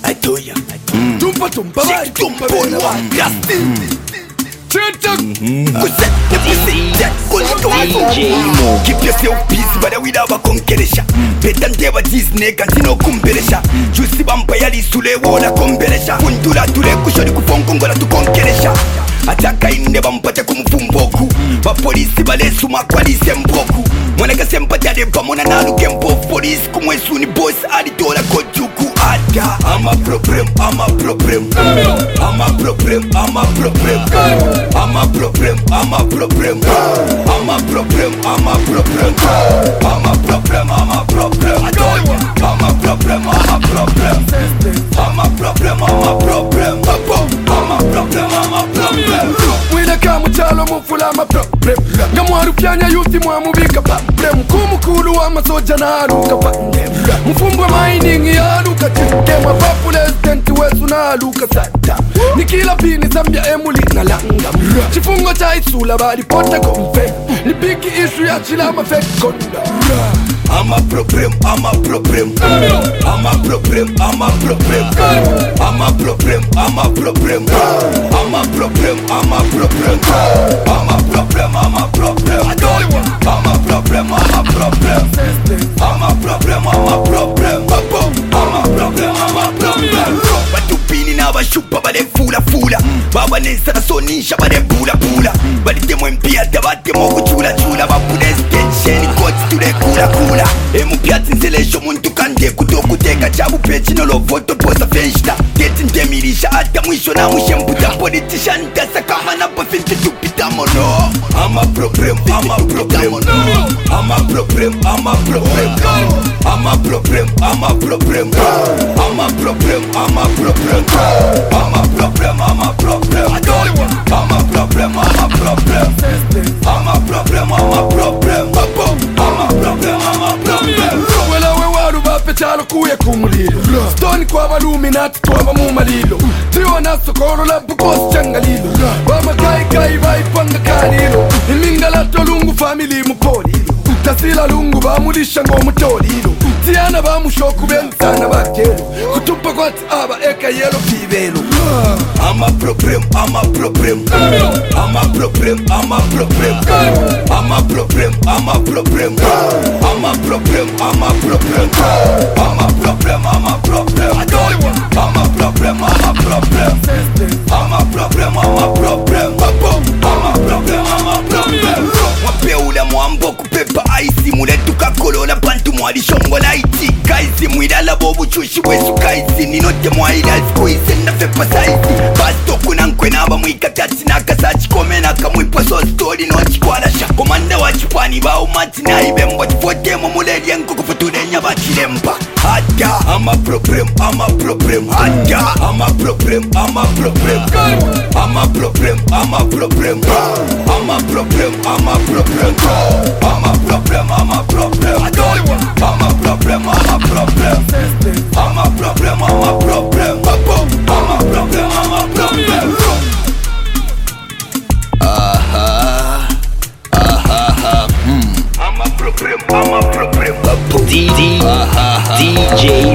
Atoya. Tumpa tumpa vai, tumpa bene vai. Keep yourself busy, but we never conqueresha. Petante ba Disney kantino kumberesha. Juicy vampire lisule wona komberesha. Kundula tule kushori kufonkongola tukonkeresha. Ataka inde bampate kumfumboku. Ba polisi balesu makwalise mboku. Mwanaka sempata de pamona nalu kempo police kumwesu ni boss aditola kojuku ada. I'm a problem, I'm a problem. I'm a problem, I'm a problem. I'm a problem, I'm a problem. I'm a problem, I'm a problem. I'm a problem, I'm a problem. I'm a problem, I'm a problem. I'm a problem, I'm a problem. I'm a problem, I'm a problem. Mwina kamu chalo mufula ma problem. Ngamwaru kyanya yuti mwamubika problem. Kumukulu wa masoja na aluka pandem. Mfumbwa mining ya aluka chike. Mapapu resident wesu na aluka sata. Nikila pini Zambia emuli na langa. Chifungo cha isula bali pote kompe. Nipiki ishu ya chilama fake konda. I'm a problem, I'm a problem. I'm a problem, I'm a problem. I'm a problem, I'm a problem. I'm a problem, I'm a problem. I'm a problem, I'm a problem. I'm a problem, I'm a problem. I'm a problem, I'm a problem. I'm a problem, I'm a problem. Batupini na bashupa bale fula fula. Baba nesa na sonisha bale bula bula. Balitemo mpia tabatemo kuchula chula. Bapunes tensheni koti tule kula kula. Emu piati nselesho muntu kande kutokuteka chabu pechi no lovoto posa fenshta. Teti ndemirisha ata mwisho na mwishe mputa politician tasa kama na pafinti tupita mono. I'm a problem, I'm a problem. I'm a problem, I'm a problem. I'm a problem, I'm a problem. I'm a problem, I'm a problem. I'm a problem, I'm a problem. I'm a problem, I'm a problem. I'm a problem, I'm a problem. I'm a problem, I'm a problem. Wela we waru bape chalo kuye kumulilo. Stoni kwa maluminati kwa mamumalilo. Tiwa na sokoro la bukos changalilo. Bama kai kai vai panga kanilo. Ilingala tolungu family mupolilo. Tasila lungu bamulisha ngo mutolilo. Tiana bamushoku bensana bakelo. Kutupa kwa aba eka yelo pibelo. I'm a problem, I'm a problem. I'm a problem, I'm a problem. I'm a problem, I'm a problem. I'm a problem, I'm a problem. I'm a problem, I'm a problem. I'm a problem, I'm a problem. I'm a problem, I'm a problem. I'm a problem, I'm a problem. Wapeula mwambo kupepa ice muletu kakolola pantu mwali shongo laiti. Kaisi mwidala bobu chushi wesu kaisi. Ninote mwaila squeeze na fepa saisi. Basto kuna nkwena aba mwika tati na kasachi komena kamwipa so story no chikwalasha. Komanda wa chipani bao mati na ibembo tifote mamuleli yanko kufutunenya bachilempa. Ada, I'm a problem, I'm a problem. Ada, I'm a problem, I'm a problem. I'm a problem, I'm a problem. I'm a problem, I'm a problem. I'm a problem, I'm a problem. I'm a problem, I'm a problem. I'm a problem, I'm a problem. I'm a problem, I'm a problem. I'm a problem, I'm a problem. DJ